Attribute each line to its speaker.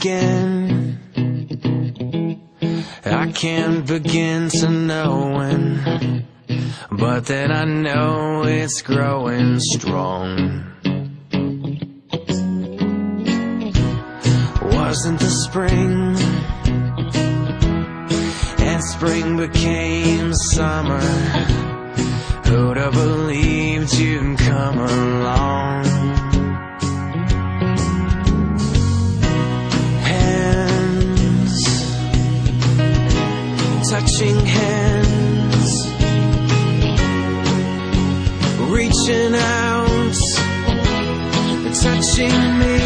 Speaker 1: begin? I can't begin to know when, but then I know it's growing strong. Wasn't the spring, and spring became summer. Who'd have believed you'd come along? Hands, touching hands, reaching out, touching me.